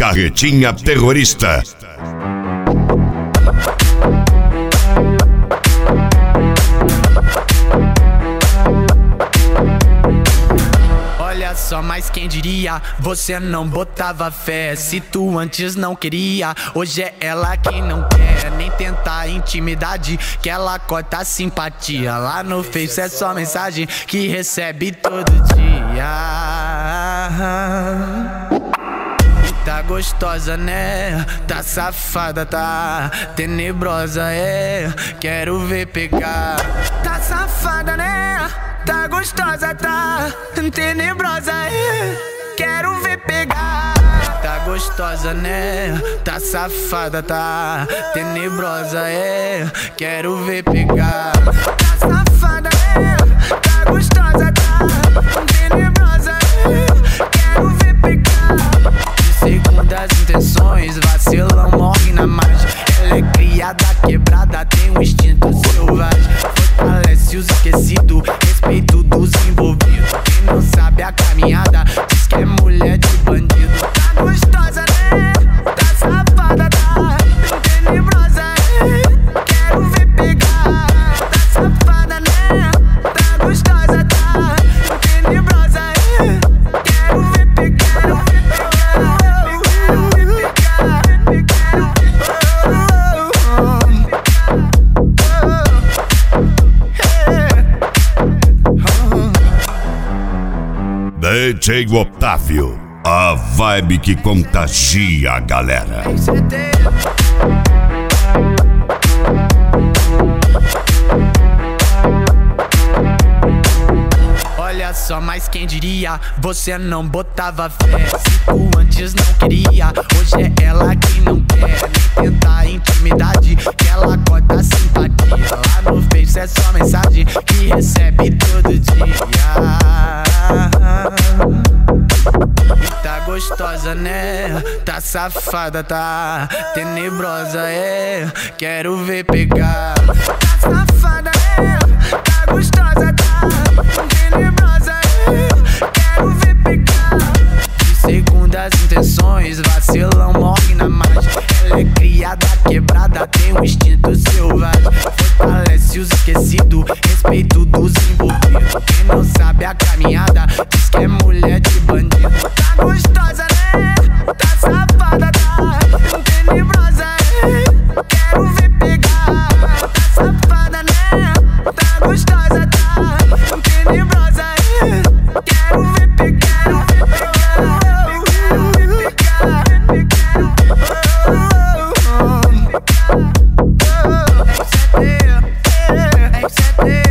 Carretinha Terrorista. Olha só, mas quem diria, você não botava fé. Se tu antes não queria, hoje é ela quem não quer. Nem tentar intimidade, que ela corta a simpatia. Lá no Face é só mensagem que recebe todo dia. E tá gostosa, né? Tá safada, tá tenebrosa, é. Quero ver pegar. Tá safada, né? Tá gostosa, tá tenebrosa, é. Quero ver pegar. Tá gostosa, né? Tá safada, tá tenebrosa, é. Quero ver pegar. Tá safada, né? Tá gostosa, tá tenebrosa, é. Quero ver pegar. De segundas intenções, vacilão morre na margem. Ela é criada, quebrada, tem um instinto selvagem. Fortalece os esquecidos, respeito dos envolvidos. Quem não sabe a caminhada, diz que é mulher de bandido. Tá gostosa, né? Tá safada, tá tenebrosa, é. Quero ver pegar. Tá safada, né? Tá gostosa, tá tenebrosa, é. Quero ver pegar. DJ Otávio, a vibe que contagia a galera. Olha só, mas quem diria, você não botava fé. Se tu antes não queria, hoje é ela quem não quer. Nem tentar intimidade, que ela corta a simpatia. Lá no Face é só mensagem que recebe todo dia. E tá gostosa, né? Tá safada, tá tenebrosa, é. Quero ver pegar. Tá safada, né? Tá gostosa, tá tenebrosa, é. Quero ver pegar. De segundas intenções, vacilão morre na margem. Ela é criada, quebrada, tem um instinto selvagem. Fortalece os esquecidos, respeito dos envolvidos. Quem não sabe a caminhada, diz que é mulher de bandido. Tá gostosa, né? Tá safada, tá tenebrosa, é. Quero ver pegar. Tá safada, né? Tá gostosa, tá tenebrosa, é. Quero ver pegar. Hey,